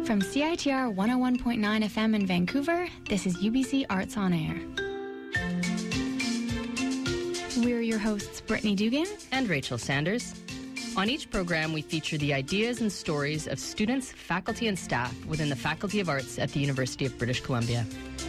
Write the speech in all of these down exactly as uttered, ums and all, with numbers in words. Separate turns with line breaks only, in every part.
From C I T R one oh one point nine F M in Vancouver, this is U B C Arts on Air. We're your hosts, Brittany Dugan
and Rachel Sanders. On each program, we feature the ideas and stories of students, faculty, and staff within the Faculty of Arts at the University of British Columbia.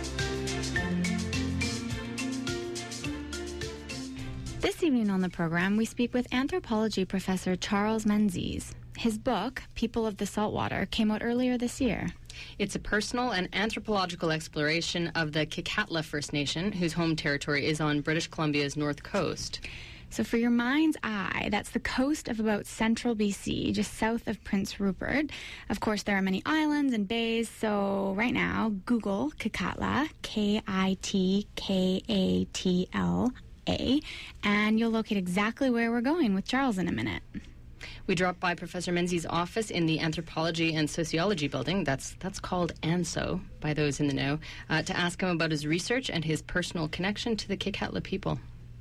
This evening on the program, we speak with anthropology professor Charles Menzies. His book, People of the Saltwater, came out earlier this year.
It's a personal and anthropological exploration of the Kikatla First Nation, whose home territory is on British Columbia's north coast.
So for your mind's eye, that's the coast of about central B C, just south of Prince Rupert. Of course, there are many islands and bays, so right now, Google Kikatla, K I T K A T L A, and you'll locate exactly where we're going with Charles in a minute.
We dropped by Professor Menzies' office in the Anthropology and Sociology building, that's that's called ANSO by those in the know, uh, to ask him about his research and his personal connection to the Kikatla people.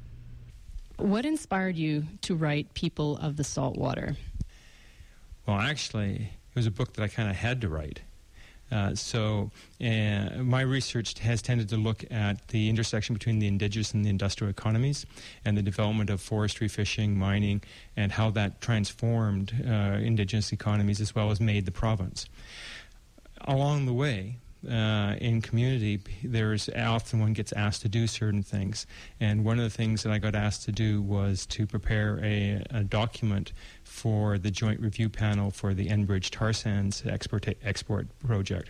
What inspired you to write People of the Saltwater?
Well, actually, it was a book that I kind of had to write. Uh, so uh, my research has tended to look at the intersection between the indigenous and the industrial economies and the development of forestry, fishing, mining, and how that transformed uh, indigenous economies as well as made the province. Along the way, uh, in community, there's often one gets asked to do certain things. And one of the things that I got asked to do was to prepare a, a document for the joint review panel for the Enbridge tar sands export, export project.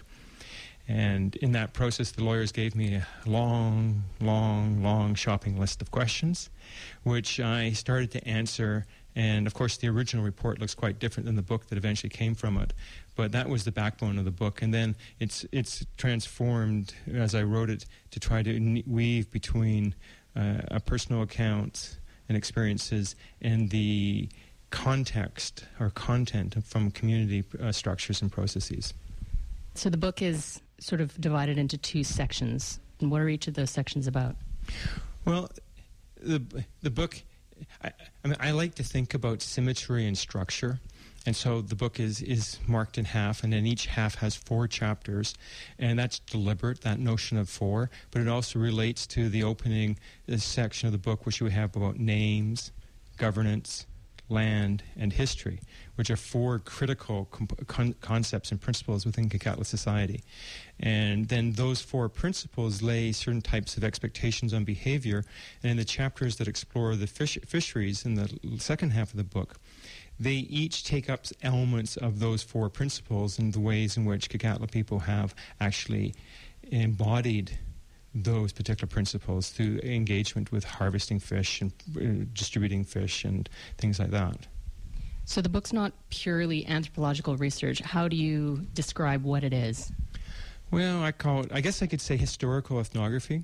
And in that process, the lawyers gave me a long, long, long shopping list of questions, which I started to answer. And of course, the original report looks quite different than the book that eventually came from it. But that was the backbone of the book. And then it's it's transformed, as I wrote it, to try to weave between uh, a personal account and experiences and the context or content from community uh, structures and processes.
So the book is sort of divided into two sections. And what are each of those sections about?
Well, the the book, I, I mean, I like to think about symmetry and structure. And so the book is, is marked in half, and then each half has four chapters. And that's deliberate, that notion of four. But it also relates to the opening uh, section of the book, which we have about names, governance, land, and history, which are four critical comp- con- concepts and principles within Kikatla society. And then those four principles lay certain types of expectations on behavior. And in the chapters that explore the fish- fisheries in the second half of the book, they each take up elements of those four principles and the ways in which Kikatla people have actually embodied those particular principles through engagement with harvesting fish and uh, distributing fish and things like that.
So the book's not purely anthropological research. How do you describe what it is?
Well, I call it, I guess I could say historical ethnography,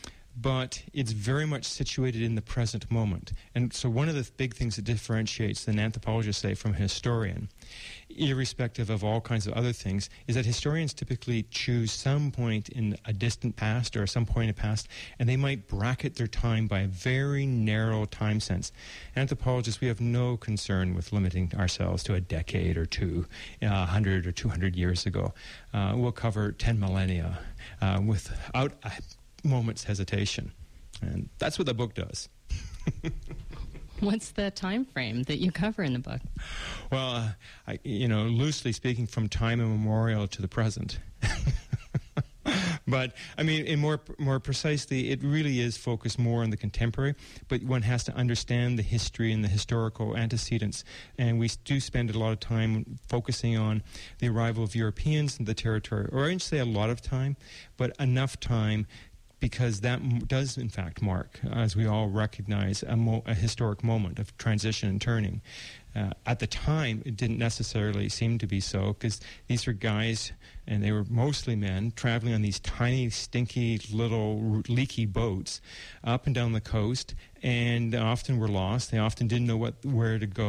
but it's very much situated in the present moment. And so one of the big things that differentiates an anthropologist, say, from a historian, irrespective of all kinds of other things, is that historians typically choose some point in a distant past or some point in the past, and they might bracket their time by a very narrow time sense. Anthropologists, we have no concern with limiting ourselves to a decade or two, a uh, hundred or two hundred years ago. Uh, we'll cover ten millennia uh, without a moment's hesitation. And that's what the book does.
What's the time frame that you cover in the book?
Well, uh, I, you know, loosely speaking, from time immemorial to the present. But, I mean, in more more precisely, it really is focused more on the contemporary, but one has to understand the history and the historical antecedents. And we do spend a lot of time focusing on the arrival of Europeans in the territory, or I wouldn't say a lot of time, but enough time, because that m- does, in fact, mark, as we all recognize, a, mo- a historic moment of transition and turning. Uh, at the time, it didn't necessarily seem to be so, because these were guys, and they were mostly men, traveling on these tiny, stinky, little, r- leaky boats up and down the coast, and often were lost. They often didn't know what where to go.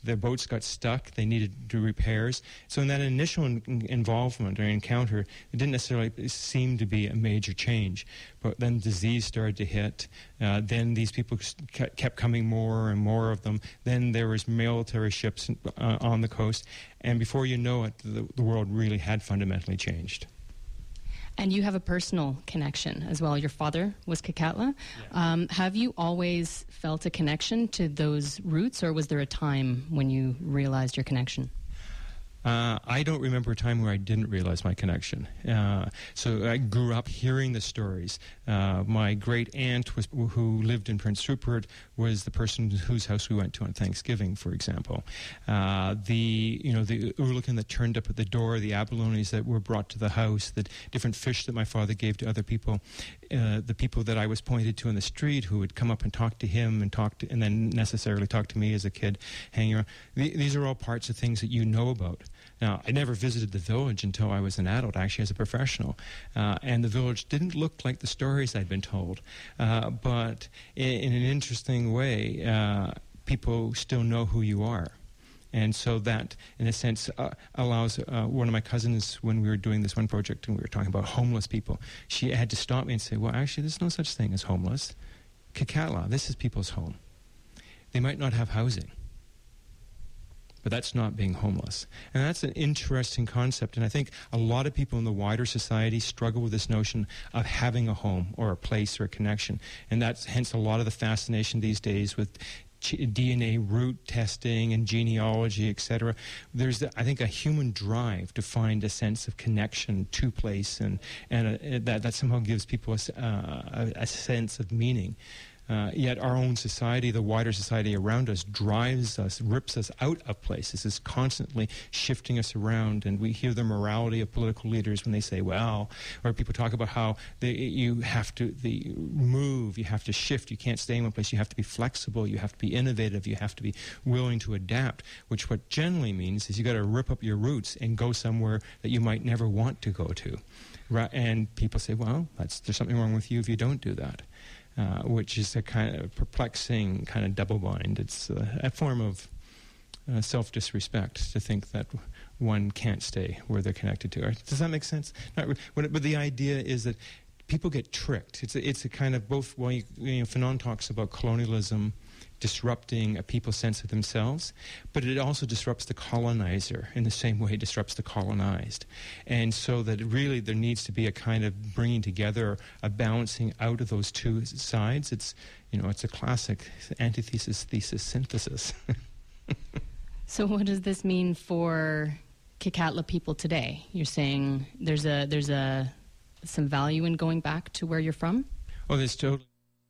their boats got stuck. They needed to do repairs. So in that initial in- involvement or encounter, it didn't necessarily seem to be a major change. But then disease started to hit. Uh, then these people kept coming more and more of them. Then there was military ships uh, on the coast. And before you know it, the, the world really had fundamentally changed.
And you have a personal connection as well. Your father was Kekatla. Yeah. Um, have you always felt a connection to those roots, or was there a time when you realized your connection?
Uh, I don't remember a time where I didn't realize my connection. Uh, so I grew up hearing the stories. Uh, my great aunt, was, who lived in Prince Rupert, was the person whose house we went to on Thanksgiving, for example. Uh, the you know the Oorlakin that turned up at the door, the abalones that were brought to the house, the different fish that my father gave to other people, uh, the people that I was pointed to in the street who would come up and talk to him and talk to, and then necessarily talk to me as a kid, hanging around. The, these are all parts of things that you know about. Now, I never visited the village until I was an adult, actually, as a professional. Uh, and the village didn't look like the stories I'd been told. Uh, but in, in an interesting way, uh, people still know who you are. And so that, in a sense, uh, allows uh, one of my cousins, when we were doing this one project and we were talking about homeless people, she had to stop me and say, well, actually, there's no such thing as homeless. Kekatla, this is people's home. They might not have housing, but that's not being homeless. And that's an interesting concept. And I think a lot of people in the wider society struggle with this notion of having a home or a place or a connection. And that's hence a lot of the fascination these days with D N A root testing and genealogy, et cetera. There's, I think, a human drive to find a sense of connection to place, and, and a, that, that somehow gives people a, uh, a, a sense of meaning. Uh, yet our own society, the wider society around us, drives us, rips us out of places, is constantly shifting us around. And we hear the morality of political leaders when they say, well, or people talk about how they, you have to the move, you have to shift, you can't stay in one place, you have to be flexible, you have to be innovative, you have to be willing to adapt, which what generally means is you got to rip up your roots and go somewhere that you might never want to go to. Right? And people say, well, that's, there's something wrong with you if you don't do that. Uh, which is a kind of perplexing kind of double bind. It's uh, a form of uh, self-disrespect to think that one can't stay where they're connected to. Does that make sense? Not re- but the idea is that people get tricked. It's a, it's a kind of both, well, you, you know, Fanon talks about colonialism disrupting a people's sense of themselves, but it also disrupts the colonizer in the same way it disrupts the colonized. And so that really there needs to be a kind of bringing together, a balancing out of those two sides. It's, you know, it's a classic antithesis, thesis, synthesis.
So what does this mean for Kekatla people today? You're saying there's a there's a some value in going back to where you're from?
Oh, there's totally.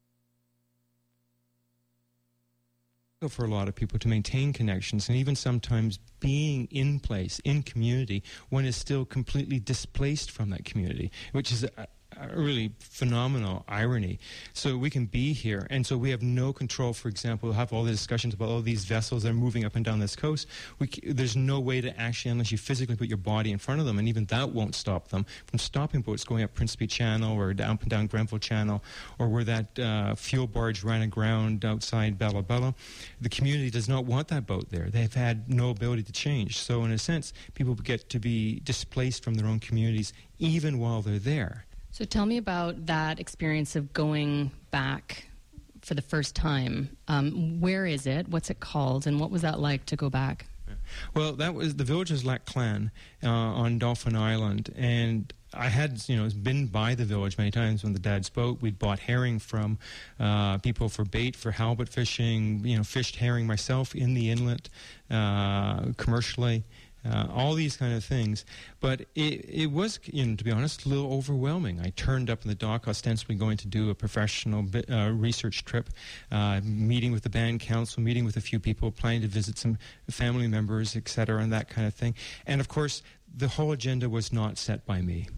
For a lot of people to maintain connections and even sometimes being in place, in community, one is still completely displaced from that community, which is a, a really phenomenal irony. So we can be here, and so we have no control. For example, we'll have all the discussions about all these vessels that are moving up and down this coast. We, there's no way to actually, unless you physically put your body in front of them, and even that won't stop them from stopping boats going up Principe Channel or down and down Grenville Channel, or where that uh, fuel barge ran aground outside Bella Bella. The community does not want that boat there. They've had no ability to change. So in a sense, people get to be displaced from their own communities even while they're there.
So tell me about that experience of going back for the first time. Um, where is it? What's it called? And what was that like to go back?
Well, that was the village is Lac Clan uh, on Dauphin Island, and I had, you know, been by the village many times when the dad's boat. We'd bought herring from uh, people for bait, for halibut fishing, you know, fished herring myself in the inlet uh, commercially. Uh, all these kind of things. But it, it was, you know, to be honest, a little overwhelming. I turned up in the dock, ostensibly going to do a professional uh, research trip, uh, meeting with the band council, meeting with a few people, planning to visit some family members, et cetera, and that kind of thing. And, of course, the whole agenda was not set by me.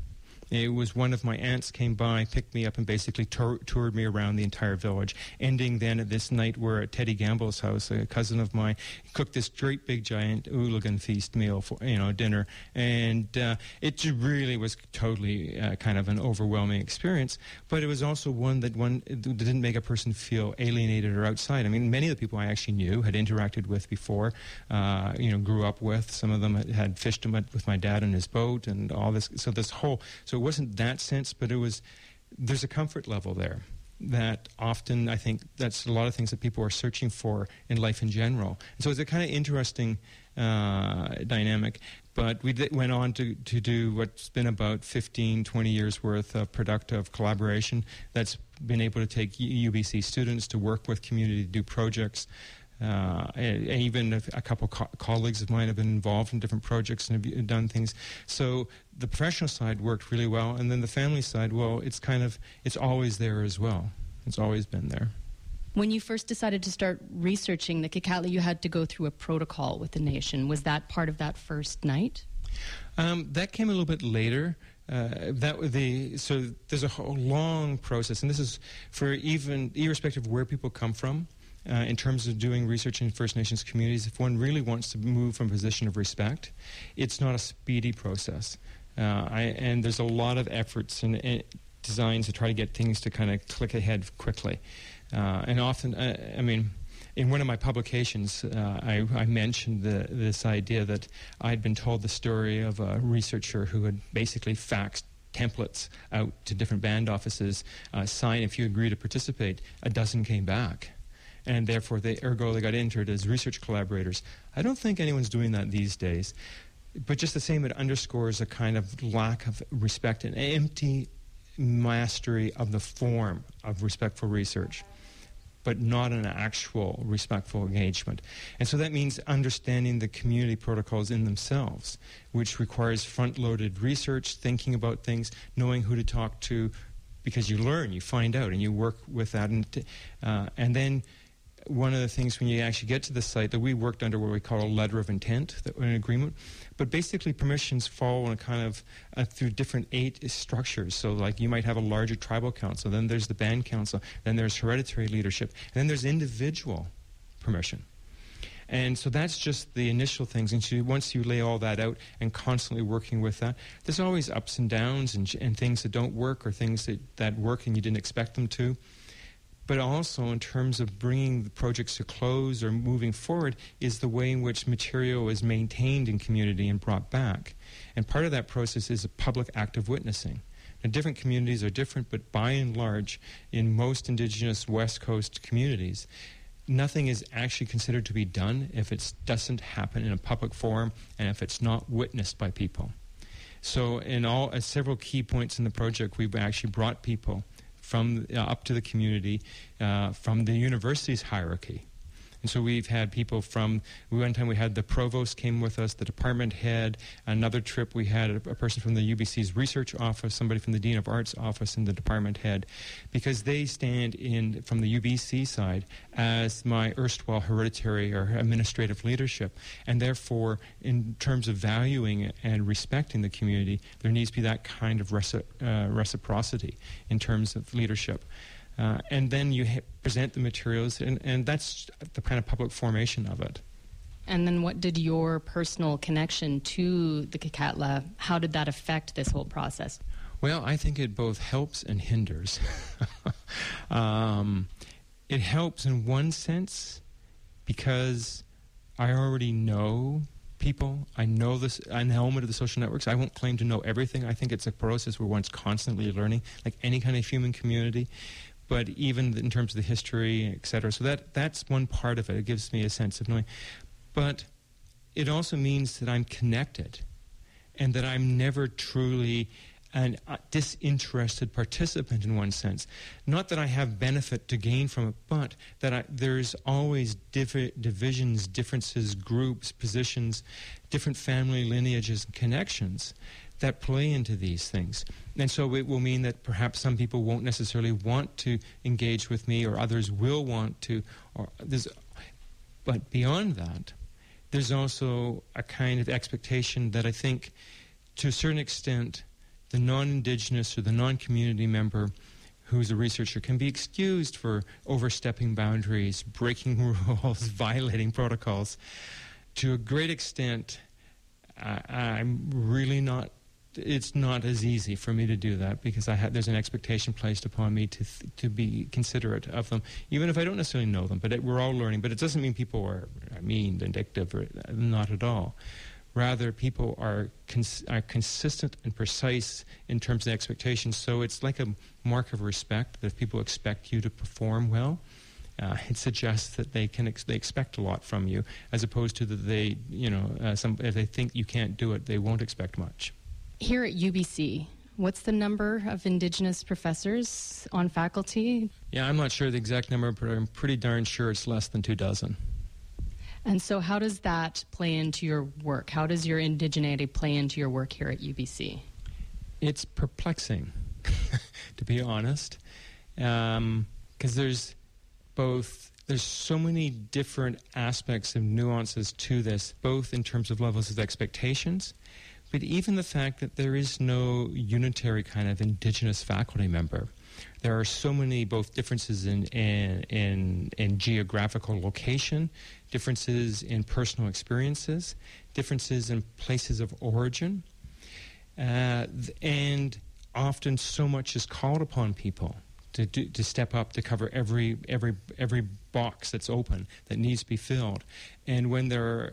It was one of my aunts came by, picked me up, and basically tour- toured me around the entire village, ending then at this night where at Teddy Gamble's house, a cousin of mine, cooked this great big giant Ooligan feast meal for, you know, dinner. And uh, it just really was totally uh, kind of an overwhelming experience, but it was also one that one it didn't make a person feel alienated or outside. I mean, many of the people I actually knew, had interacted with before, uh, you know, grew up with. Some of them had, had fished with my dad in his boat and all this. So this whole, so it wasn't that sense, but it was, there's a comfort level there that often I think that's a lot of things that people are searching for in life in general. And so it's a kind of interesting uh, dynamic. But we did, went on to, to do what's been about fifteen, twenty years worth of productive collaboration that's been able to take U B C students to work with community to do projects. Uh, and even a, a couple co- colleagues of mine have been involved in different projects and have done things. So the professional side worked really well, and then the family side, well, it's kind of, it's always there as well. It's always been there.
When you first decided to start researching the Kikatla, you had to go through a protocol with the nation. Was that part of that first night?
Um, that came a little bit later. Uh, that was the so there's a whole long process, and this is for even irrespective of where people come from. Uh, in terms of doing research in First Nations communities, if one really wants to move from a position of respect, it's not a speedy process. Uh, I, and there's a lot of efforts and, and designs to try to get things to kind of click ahead quickly. Uh, and often, uh, I mean, in one of my publications, uh, I, I mentioned the, this idea that I'd been told the story of a researcher who had basically faxed templates out to different band offices, uh, sign if you agree to participate. A dozen came back. And therefore, they, ergo, they got entered as research collaborators. I don't think anyone's doing that these days. But just the same, it underscores a kind of lack of respect, an empty mastery of the form of respectful research, but not an actual respectful engagement. And so that means understanding the community protocols in themselves, which requires front-loaded research, thinking about things, knowing who to talk to, because you learn, you find out, and you work with that. And, uh, and then one of the things when you actually get to the site, that we worked under what we call a letter of intent, that an agreement, but basically permissions fall in a kind of uh, through different eight structures. So like you might have a larger tribal council, then there's the band council, then there's hereditary leadership, and then there's individual permission. And so that's just the initial things. And so once you lay all that out and constantly working with that, there's always ups and downs and, and things that don't work or things that, that work and you didn't expect them to. But also in terms of bringing the projects to close or moving forward is the way in which material is maintained in community and brought back. And part of that process is a public active witnessing. Now, different communities are different, but by and large, in most Indigenous West Coast communities, nothing is actually considered to be done if it doesn't happen in a public forum and if it's not witnessed by people. So in all uh, several key points in the project, we've actually brought people from uh, up to the community, uh, from the university's hierarchy. And so we've had people from, one time we had the provost came with us, the department head. Another trip we had a, a person from the U B C's research office, somebody from the Dean of Arts office and the department head, because they stand in, from the U B C side, as my erstwhile hereditary or administrative leadership. And therefore, in terms of valuing and respecting the community, there needs to be that kind of reci- uh, reciprocity in terms of leadership. Uh, and then you ha- present the materials, and, and that's the kind of public formation of it.
And then what did your personal connection to the Kikatla, how did that affect this whole process?
Well, I think it both helps and hinders. um, it helps in one sense because I already know people. I know this, an element of the social networks. I won't claim to know everything. I think it's a process where one's constantly learning, like any kind of human community. But even in terms of the history, et cetera. So that, that's one part of it. It gives me a sense of knowing. But it also means that I'm connected and that I'm never truly an uh, disinterested participant in one sense. Not that I have benefit to gain from it, but that I, there's always div- divisions, differences, groups, positions, different family lineages and connections that play into these things. And so it will mean that perhaps some people won't necessarily want to engage with me, or others will want to. Or there's, but beyond that, there's also a kind of expectation that I think, to a certain extent, the non-Indigenous or the non-community member who's a researcher can be excused for overstepping boundaries, breaking rules, violating protocols. To a great extent, I, I'm really not, it's not as easy for me to do that because I have, there's an expectation placed upon me to th- to be considerate of them, even if I don't necessarily know them. But it, we're all learning. But it doesn't mean people are, are mean, vindictive, or not at all. Rather, people are, cons- are consistent and precise in terms of expectations. So it's like a mark of respect that if people expect you to perform well, uh, it suggests that they can ex- they expect a lot from you, as opposed to that they, you know, uh, some, if they think you can't do it, they won't expect much.
Here at U B C, what's the number of Indigenous professors on faculty?
Yeah, I'm not sure the exact number, but I'm pretty darn sure it's less than two dozen.
And so how does that play into your work? How does your indigeneity play into your work here at U B C?
It's perplexing, to be honest, because um, there's both, there's so many different aspects and nuances to this, both in terms of levels of expectations, but even the fact that there is no unitary kind of Indigenous faculty member. There are so many both differences in, in, in, in geographical location, differences in personal experiences, differences in places of origin, uh, and often so much is called upon people to, do, to step up to cover every, every, every box that's open that needs to be filled. And when there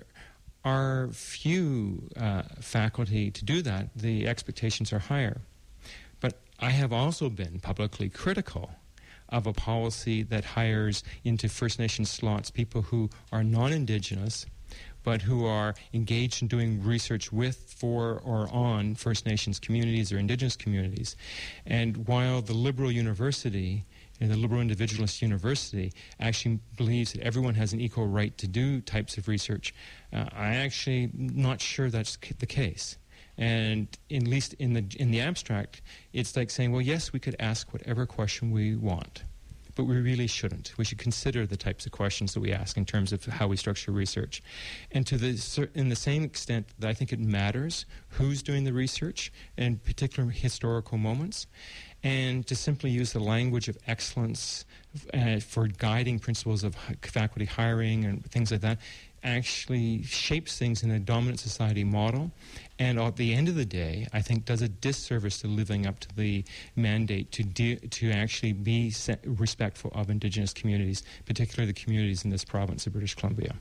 are few uh, faculty to do that, the expectations are higher. But I have also been publicly critical of a policy that hires into First Nations slots people who are non-Indigenous but who are engaged in doing research with, for, or on First Nations communities or Indigenous communities. And while the liberal university, you know, the liberal individualist university, actually believes that everyone has an equal right to do types of research, uh, I actually not sure that's the case. And at least in the in the abstract, it's like saying, well, yes, we could ask whatever question we want, but we really shouldn't. We should consider the types of questions that we ask in terms of how we structure research. And to the in the same extent that I think it matters who's doing the research in particular historical moments, and to simply use the language of excellence uh, for guiding principles of faculty hiring and things like that, actually shapes things in a dominant society model, and at the end of the day, I think does a disservice to living up to the mandate to de- to actually be se- respectful of Indigenous communities, particularly the communities in this province of British Columbia.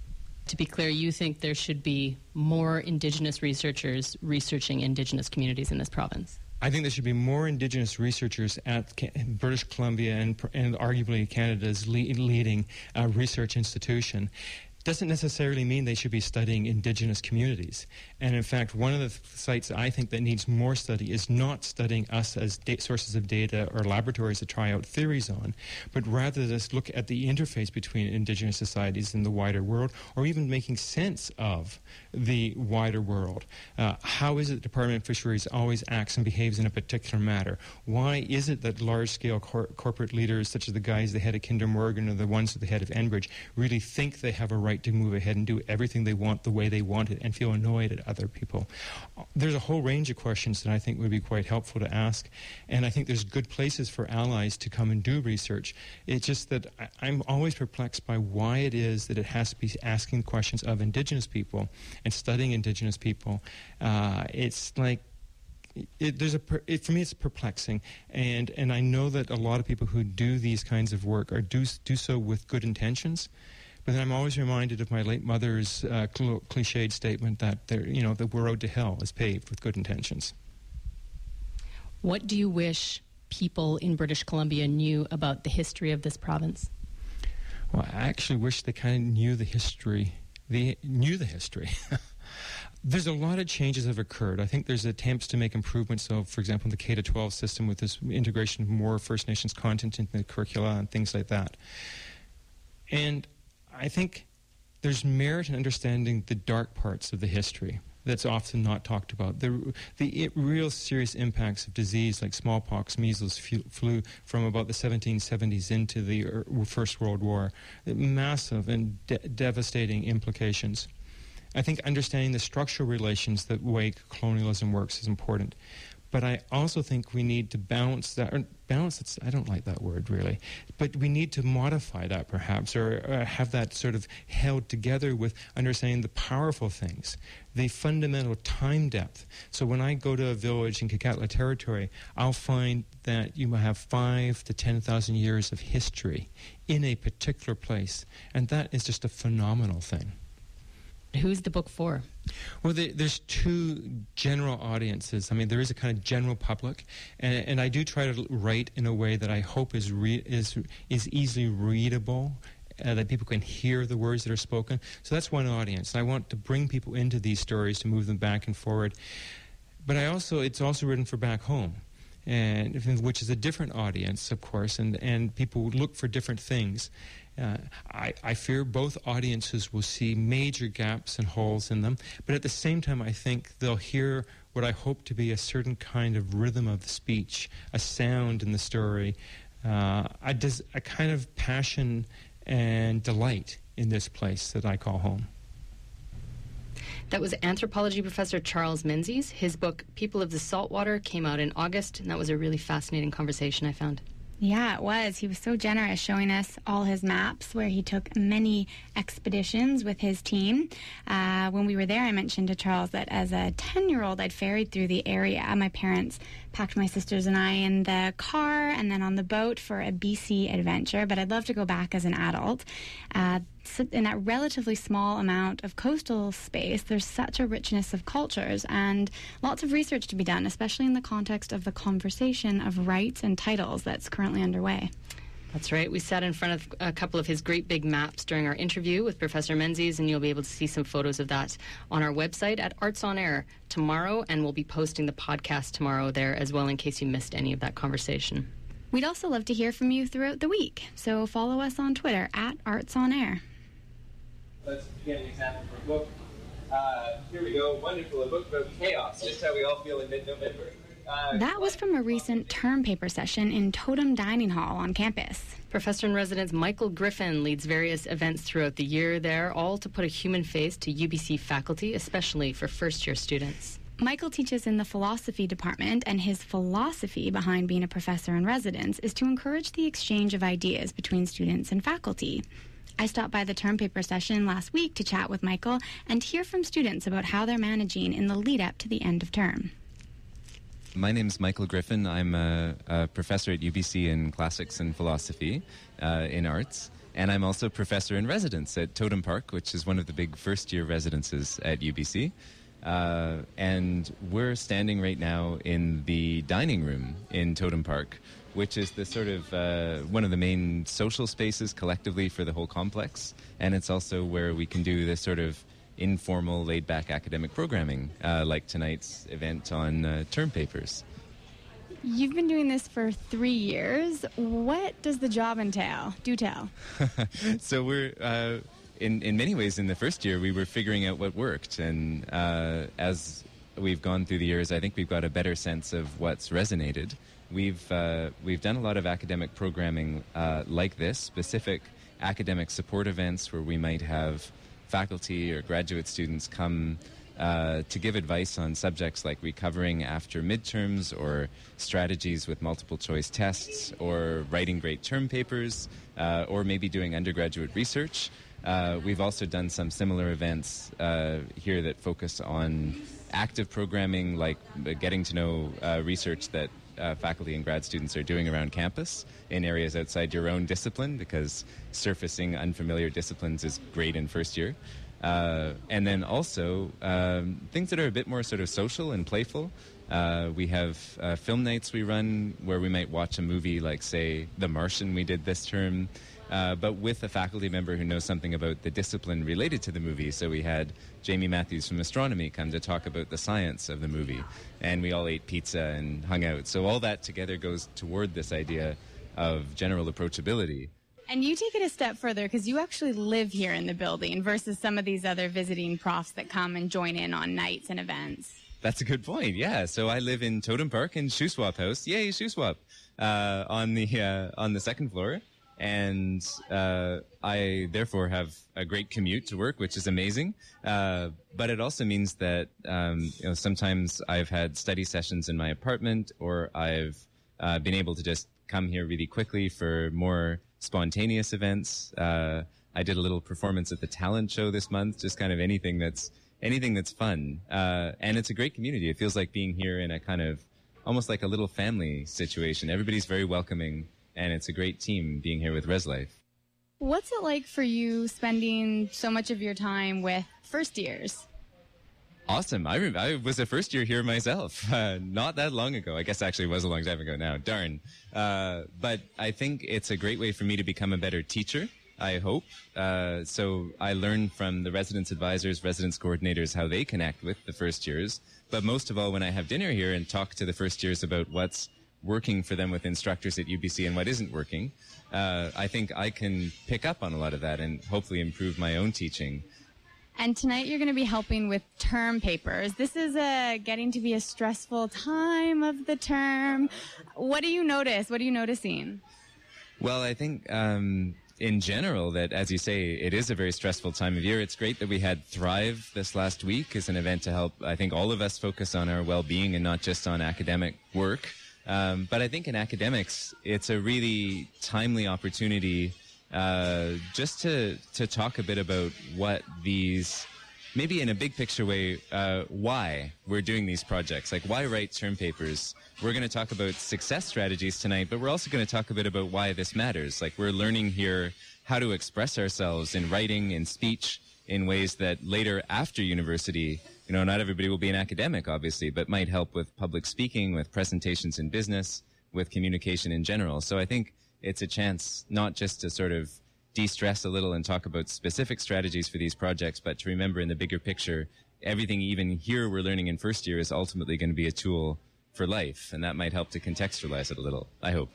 To be clear, you think there should be more Indigenous researchers researching Indigenous communities in this province?
I think there should be more Indigenous researchers at British Columbia and, and arguably Canada's le- leading uh, research institution. Doesn't necessarily mean they should be studying Indigenous communities. And in fact, one of the th- sites I think that needs more study is not studying us as da- sources of data or laboratories to try out theories on, but rather just look at the interface between Indigenous societies and the wider world, or even making sense of the wider world. Uh, how is it the Department of Fisheries always acts and behaves in a particular matter? Why is it that large-scale cor- corporate leaders, such as the guys at the head of Kinder Morgan or the ones at the head of Enbridge, really think they have a right to move ahead and do everything they want the way they want it and feel annoyed at other people? There's a whole range of questions that I think would be quite helpful to ask, and I think there's good places for allies to come and do research. It's just that I, I'm always perplexed by why it is that it has to be asking questions of Indigenous people and studying Indigenous people. Uh, it's like It, there's a per, it, for me, it's perplexing, and and I know that a lot of people who do these kinds of work are do do so with good intentions. But then I'm always reminded of my late mother's uh, cl- cliched statement that there, you know, the road to hell is paved with good intentions.
What do you wish people in British Columbia knew about the history of this province?
Well, I actually wish they kind of knew the history. They knew the history. There's a lot of changes that have occurred. I think there's attempts to make improvements. So, for example, the K to twelve system with this integration of more First Nations content into the curricula and things like that. And I think there's merit in understanding the dark parts of the history that's often not talked about. The, the real serious impacts of disease like smallpox, measles, flu from about the seventeen seventies into the First World War. Massive and de- devastating implications. I think understanding the structural relations that way colonialism works is important. But I also think we need to balance that. Or balance, it's, I don't like that word really. But we need to modify that perhaps, or, or have that sort of held together with understanding the powerful things, the fundamental time depth. So when I go to a village in Kekatla territory, I'll find that you have five to ten thousand years of history in a particular place. And that is just a phenomenal thing.
Who's the book for?
Well, the, there's two general audiences. I mean, there is a kind of general public, and, and I do try to write in a way that I hope is re- is is easily readable, uh, that people can hear the words that are spoken. So that's one audience. I want to bring people into these stories to move them back and forward. But I also, it's also written for back home, and which is a different audience, of course, and and people look for different things. Uh, I, I fear both audiences will see major gaps and holes in them, but at the same time I think they'll hear what I hope to be a certain kind of rhythm of speech, a sound in the story, uh, a, des- a kind of passion and delight in this place that I call home.
That was anthropology professor Charles Menzies. His book, People of the Saltwater, came out in August, and that was a really fascinating conversation, I found.
Yeah, it was. He was so generous showing us all his maps where he took many expeditions with his team. Uh, when we were there, I mentioned to Charles that as a ten-year-old, I'd ferried through the area. My parents packed my sisters and I in the car and then on the boat for a B C adventure, but I'd love to go back as an adult. Uh, in that relatively small amount of coastal space, there's such a richness of cultures and lots of research to be done, especially in the context of the conversation of rights and titles that's currently underway.
That's right. We sat in front of a couple of his great big maps during our interview with Professor Menzies, and you'll be able to see some photos of that on our website at Arts on Air tomorrow, and we'll be posting the podcast tomorrow there as well in case you missed any of that conversation.
We'd also love to hear from you throughout the week, so follow us on Twitter at Arts on Air.
Let's get an example for a book. Uh, here we go. Wonderful. A book about chaos. Just how we all feel in mid-November. Uh,
that was from a recent term paper session in Totem Dining Hall on campus.
Professor-in-Residence Michael Griffin leads various events throughout the year there, all to put a human face to U B C faculty, especially for first-year students.
Michael teaches in the philosophy department, and his philosophy behind being a professor-in-residence is to encourage the exchange of ideas between students and faculty. I stopped by the term paper session last week to chat with Michael and hear from students about how they're managing in the lead-up to the end of term.
My name's Michael Griffin. I'm a, a professor at U B C in classics and philosophy uh, in arts, and I'm also professor in residence at Totem Park, which is one of the big first-year residences at U B C. Uh, and we're standing right now in the dining room in Totem Park, which is the sort of uh, one of the main social spaces collectively for the whole complex. And it's also where we can do this sort of informal, laid-back academic programming, uh, like tonight's event on uh, term papers.
You've been doing this for three years. What does the job entail? Do tell.
So we're, uh, in, in many ways, in the first year, we were figuring out what worked. And uh, as we've gone through the years, I think we've got a better sense of what's resonated. We've uh, we've done a lot of academic programming uh, like this, specific academic support events where we might have faculty or graduate students come uh, to give advice on subjects like recovering after midterms or strategies with multiple choice tests or writing great term papers uh, or maybe doing undergraduate research. Uh, we've also done some similar events uh, here that focus on active programming, like getting to know uh, research that Uh, faculty and grad students are doing around campus in areas outside your own discipline, because surfacing unfamiliar disciplines is great in first year. Uh, and then also um, things that are a bit more sort of social and playful. Uh, we have uh, film nights we run where we might watch a movie like, say, The Martian we did this term, uh, but with a faculty member who knows something about the discipline related to the movie. So we had Jamie Matthews from astronomy come to talk about the science of the movie, and we all ate pizza and hung out. So all that together goes toward this idea of general approachability.
And you take it a step further because you actually live here in the building versus some of these other visiting profs that come and join in on nights and events.
That's a good point, yeah. So I live in Totem Park in Shuswap House. Yay, Shuswap! Uh, on the uh, on the second floor. And uh, I therefore have a great commute to work, which is amazing. Uh, but it also means that um, you know, sometimes I've had study sessions in my apartment, or I've uh, been able to just come here really quickly for more spontaneous events. Uh, I did a little performance at the talent show this month, just kind of anything that's anything that's fun. Uh, and it's a great community. It feels like being here in a kind of almost like a little family situation. Everybody's very welcoming. And it's a great team being here with ResLife.
What's it like for you spending so much of your time with first years?
Awesome. I, re- I was a first year here myself, uh, not that long ago. I guess actually it was a long time ago now. Darn. Uh, but I think it's a great way for me to become a better teacher, I hope. Uh, so I learn from the residence advisors, residence coordinators, how they connect with the first years. But most of all, when I have dinner here and talk to the first years about what's working for them with instructors at U B C and what isn't working, uh, I think I can pick up on a lot of that and hopefully improve my own teaching.
And tonight you're going to be helping with term papers. This is a, getting to be a stressful time of the term. What do you notice? What are you noticing?
Well, I think um, in general that, as you say, it is a very stressful time of year. It's great that we had Thrive this last week as an event to help, I think, all of us focus on our well-being and not just on academic work. Um, but I think in academics, it's a really timely opportunity uh, just to to talk a bit about what these, maybe in a big picture way, uh, why we're doing these projects. Like, why write term papers? We're going to talk about success strategies tonight, but we're also going to talk a bit about why this matters. Like, we're learning here how to express ourselves in writing, in speech, in ways that later after university, you know, not everybody will be an academic, obviously, but might help with public speaking, with presentations in business, with communication in general. So I think it's a chance not just to sort of de-stress a little and talk about specific strategies for these projects, but to remember in the bigger picture, everything even here we're learning in first year is ultimately going to be a tool for life, and that might help to contextualize it a little, I hope.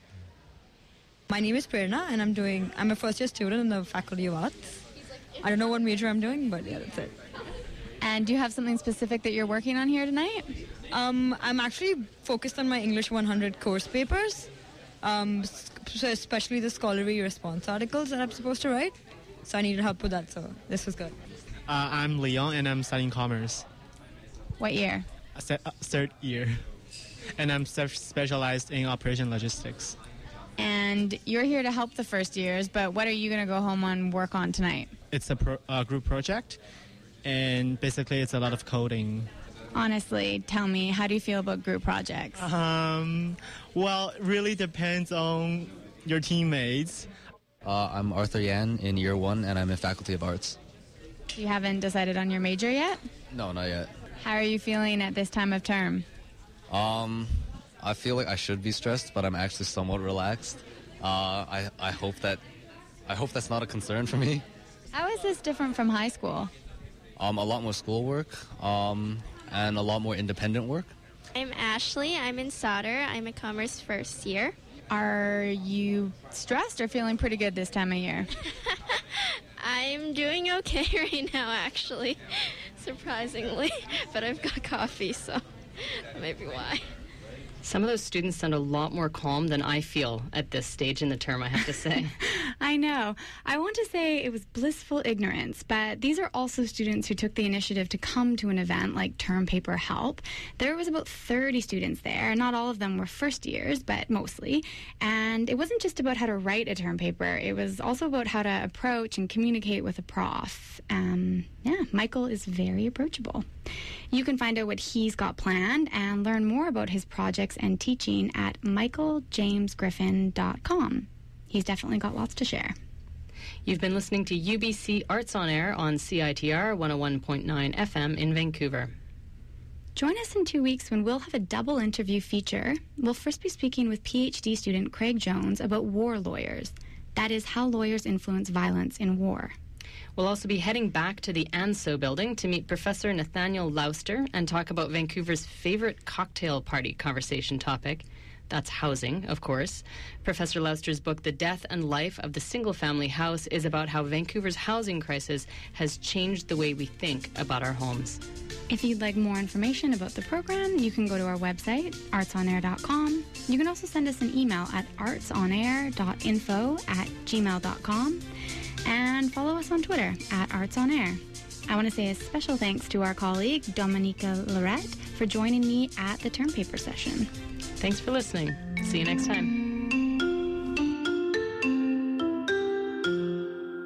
My name is Prerna, and I'm doing, I'm a first year student in the Faculty of Arts. I don't know what major I'm doing, but yeah, that's it.
And do you have something specific that you're working on here tonight?
Um, I'm actually focused on my English one hundred course papers, um, so especially the scholarly response articles that I'm supposed to write. So I needed help with that, so this was good.
Uh, I'm Leon, and I'm studying commerce.
What year?
A se- uh, third year. And I'm se- specialized in operation logistics.
And you're here to help the first years, but what are you going to go home and work on tonight?
It's a pro- uh, group project. And basically, it's a lot of coding.
Honestly, tell me, how do you feel about group projects?
Um, well, it really depends on your teammates.
Uh, I'm Arthur Yan in year one, and I'm in Faculty of Arts.
You haven't decided on your major yet?
No, not yet.
How are you feeling at this time of term?
Um, I feel like I should be stressed, but I'm actually somewhat relaxed. Uh, I I hope that I hope that's not a concern for me.
How is this different from high school?
Um, a lot more schoolwork, um, and a lot more independent work.
I'm Ashley. I'm in solder. I'm a commerce first year.
Are you stressed or feeling pretty good this time of year?
I'm doing okay right now, actually, surprisingly. But I've got coffee, so that may be why.
Some of those students sound a lot more calm than I feel at this stage in the term, I have to say.
I know. I want to say it was blissful ignorance, but these are also students who took the initiative to come to an event like Term Paper Help. There was about thirty students there. Not all of them were first years, but mostly. And it wasn't just about how to write a term paper. It was also about how to approach and communicate with a prof. Um, yeah, Michael is very approachable. You can find out what he's got planned and learn more about his projects and teaching at michael james griffin dot com. He's definitely got lots to share.
You've been listening to U B C Arts on Air on C I T R one oh one point nine F M in Vancouver.
Join us in two weeks when we'll have a double interview feature. We'll first be speaking with PhD student Craig Jones about war lawyers. That is, how lawyers influence violence in war.
We'll also be heading back to the ANSO building to meet Professor Nathaniel Lauster and talk about Vancouver's favorite cocktail party conversation topic, That's housing, of course. Professor Lauster's book, The Death and Life of the Single-Family House, is about how Vancouver's housing crisis has changed the way we think about our homes.
If you'd like more information about the program, you can go to our website, arts on air dot com. You can also send us an email at artsonair dot info at gmail dot com and follow us on Twitter at artsonair. I want to say a special thanks to our colleague, Dominica Lorette, for joining me at the term paper session.
Thanks for listening. See you next time.